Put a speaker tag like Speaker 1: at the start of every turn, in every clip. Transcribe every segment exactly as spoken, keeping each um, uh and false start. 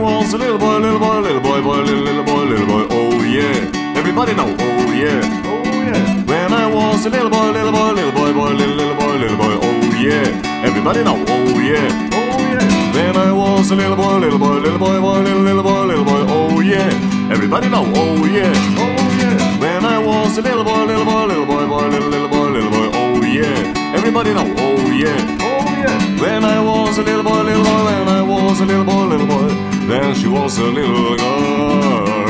Speaker 1: was a little boy, little boy, little boy, boy, little, little boy, little boy, oh yeah. Everybody know, oh yeah, oh yeah. When I was a little boy, little boy, little boy, boy, little, little boy, little boy, oh yeah. Everybody know, oh yeah, oh yeah. When I was a little boy, little boy, little boy, boy, little, little boy, little boy, oh yeah. Everybody know, oh yeah, oh yeah. When I was a little boy, little boy, little boy, boy, little, little boy, little boy, oh yeah. Everybody know, oh yeah, oh yeah. When I was a little boy, little boy, when I was a little boy, little boy, then she was a little girl.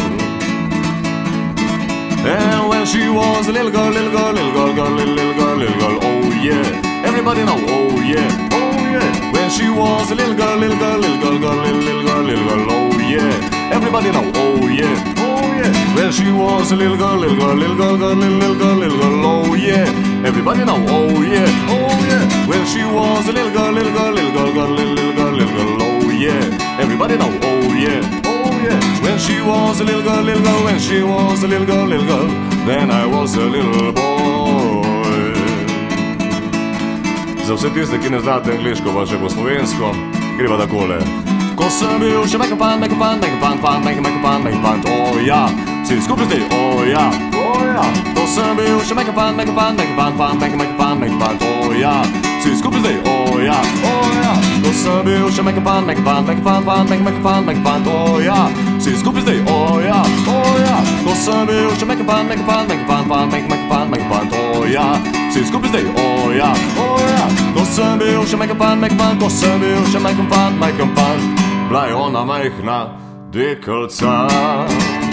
Speaker 1: And when she was a little girl, little girl, little girl, girl, little, little girl, little girl, oh yeah. Everybody know, oh yeah, oh yeah. When she was a little girl, little girl, little girl, girl, little, little girl, little girl, oh yeah. Everybody know, oh yeah, oh yeah. When she was a little girl, little girl, little girl, girl, little, little girl, little girl, oh yeah. Everybody know, oh yeah, oh yeah. When she was a little girl, little girl, little girl, girl, little, little girl, little girl, oh yeah. Everybody know, oh yeah, oh yeah. When she was a little girl, little girl, when she was a little girl, little girl, then I was a little boy. Za vse tiste, ki ne znate angliško, pa še po slovensko, gre pa takole. Ko sem bil še mekopan, mekopan, mekopan, pan, mekopan, mekopan, oh ja. Vsi skupaj zdaj, oh ja, oh ja. Ko sem bil še mekopan, mekopan, mekopan, pan, mekopan, mekopan, oh ja. Vsi skupaj zdaj, oh ja, oh ja. Ko sem bil še mekopan, mekopan, mekopan, pan, mekopan, mekopan, oh ja. Vsi skupaj zdaj, oh ja, oh ja. Ko sem bil še mekopan, mekopan, mekopan, pan, mekopan, mekopan, oh ja. Vsi skupaj zdaj, oh ja, oh ja. Ko sem bil še mekopan, mekopan, ko sem bil še mekopan, mekopan, bila je ona majhna deklica.